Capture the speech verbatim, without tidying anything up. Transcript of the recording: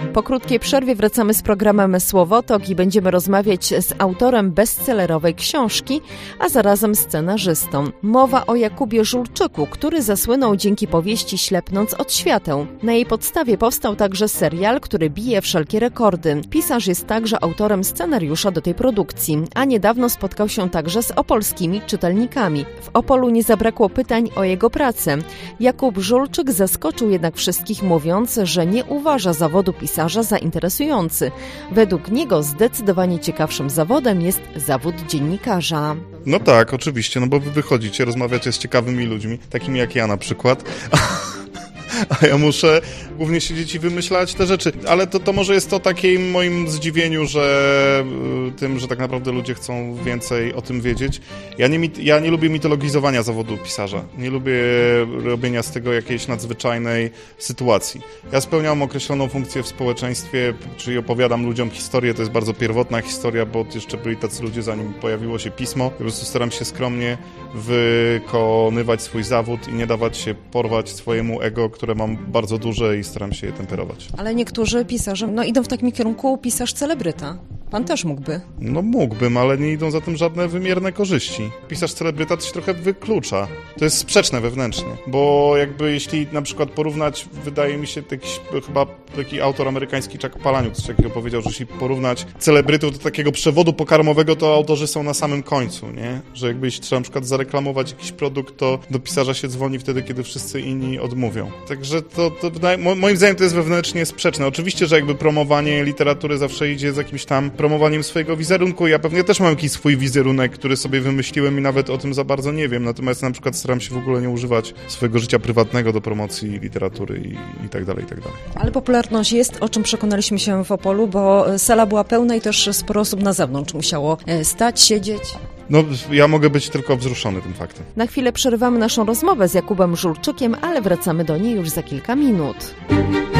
Po krótkiej przerwie wracamy z programem Słowotok i będziemy rozmawiać z autorem bestsellerowej książki, a zarazem scenarzystą. Mowa o Jakubie Żulczyku, który zasłynął dzięki powieści Ślepnąc od świateł. Na jej podstawie powstał także serial, który bije wszelkie rekordy. Pisarz jest także autorem scenariusza do tej produkcji, a niedawno spotkał się także z opolskimi czytelnikami. W Opolu nie zabrakło pytań o jego pracę. Jakub Żulczyk zaskoczył jednak wszystkich, mówiąc, że nie uważa zawodu pisarza za interesujący. Według niego zdecydowanie ciekawszym zawodem jest zawód dziennikarza. No tak, oczywiście, no bo wy wychodzicie, rozmawiacie z ciekawymi ludźmi, takimi jak ja na przykład. A ja muszę głównie siedzieć i wymyślać te rzeczy. Ale to, to może jest to takim moim zdziwieniu, że tym, że tak naprawdę ludzie chcą więcej o tym wiedzieć. Ja nie, ja nie lubię mitologizowania zawodu pisarza. Nie lubię robienia z tego jakiejś nadzwyczajnej sytuacji. Ja spełniam określoną funkcję w społeczeństwie, czyli opowiadam ludziom historię. To jest bardzo pierwotna historia, bo jeszcze byli tacy ludzie, zanim pojawiło się pismo. Po prostu staram się skromnie wykonywać swój zawód i nie dawać się porwać swojemu ego, które mam bardzo duże i staram się je temperować. Ale niektórzy pisarze no, idą w takim kierunku pisarz celebryta. Pan też mógłby. No mógłbym, ale nie idą za tym żadne wymierne korzyści. Pisarz celebryta to się trochę wyklucza. To jest sprzeczne wewnętrznie, bo jakby jeśli na przykład porównać, wydaje mi się, jakiś, chyba taki autor amerykański Chuck Palahniuk coś takiego powiedział, że jeśli porównać celebrytów do takiego przewodu pokarmowego, to autorzy są na samym końcu, nie? Że jakby jeśli trzeba na przykład zareklamować jakiś produkt, to do pisarza się dzwoni wtedy, kiedy wszyscy inni odmówią. Także to, to moim zdaniem to jest wewnętrznie sprzeczne. Oczywiście, że jakby promowanie literatury zawsze idzie z jakimś tam promowaniem swojego wizerunku. Ja pewnie też mam jakiś swój wizerunek, który sobie wymyśliłem i nawet o tym za bardzo nie wiem. Natomiast na przykład staram się w ogóle nie używać swojego życia prywatnego do promocji literatury i, i tak dalej, i tak dalej. Ale popularność jest, o czym przekonaliśmy się w Opolu, bo sala była pełna i też sporo osób na zewnątrz musiało stać, siedzieć. No, ja mogę być tylko wzruszony tym faktem. Na chwilę przerywamy naszą rozmowę z Jakubem Żulczykiem, ale wracamy do niej już za kilka minut.